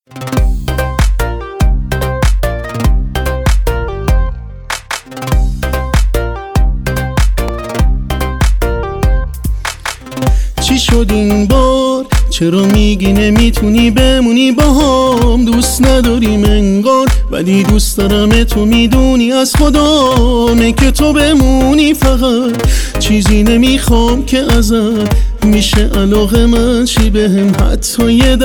چی شد این بار؟ چرا میگی نمیتونی بمونی باهام؟ دوست نداریم انگار، ولی دوست دارم. تو میدونی از خدامه که تو بمونی فقط. چیزی نمیخوام که ازت میشه علاقه من چی بهم، حتی یه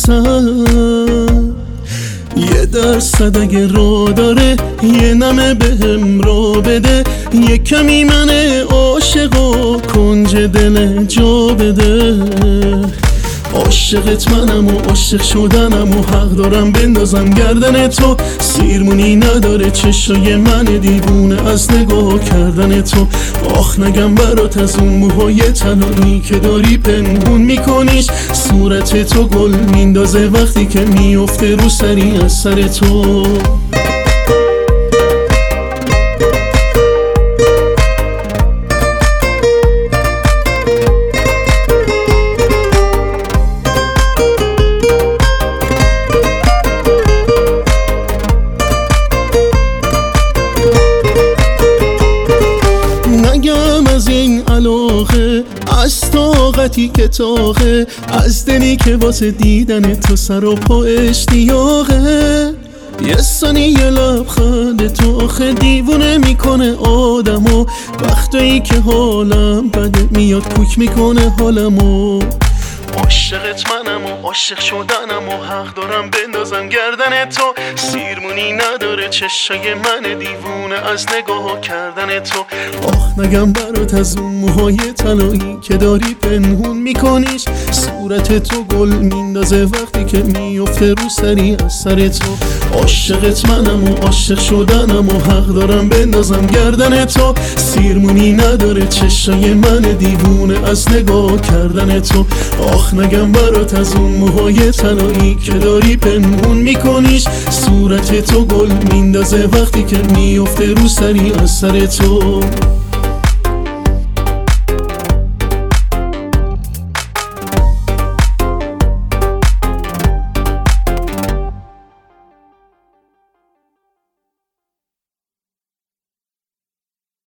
درصد اگه را داره یه نمه بهم را بده. یه کمی من عاشق و کنج دل جا بده. عاشقت منم و عاشق شدنم و حق دارم بندازم گردن تو. سیرمونی نداره چشای من دیوونه از نگاه کردن تو. آخ نگم برات از اون موهای طلایی که داری پنهون میکنیش. صورت تو گل میندازه وقتی که میفته رو سری از سر تو. از این علاقه، از طاقتی که تاقه، از دلی که واسه دیدن تو سر و پا اشتیاقه. یه ثانیه لبخند تو آخه دیوونه میکنه آدمو. وقتایی که حالم بده میاد کوک میکنه حالمو. عاشقت منم و عاشق شدنم و حق دارم بندازم گردن تو. سیرمونی نداره چشای من دیوونه از نگاه کردن تو. آخ نگم برات از اون موهای طلایی که داری پنهون میکنیش. صورت تو گل میندازه وقتی که میفته رو سری از سر تو. عاشقت منم و عاشق شدنم و حق دارم بندازم گردن تو. سیرمونی نداره چشای من دیوونه از نگاه کردن تو. آخ نگم برات از اون موهای طلایی که داری پنهون میکنیش. صورت تو گل میندازه وقتی که میفته رو سری از سر تو.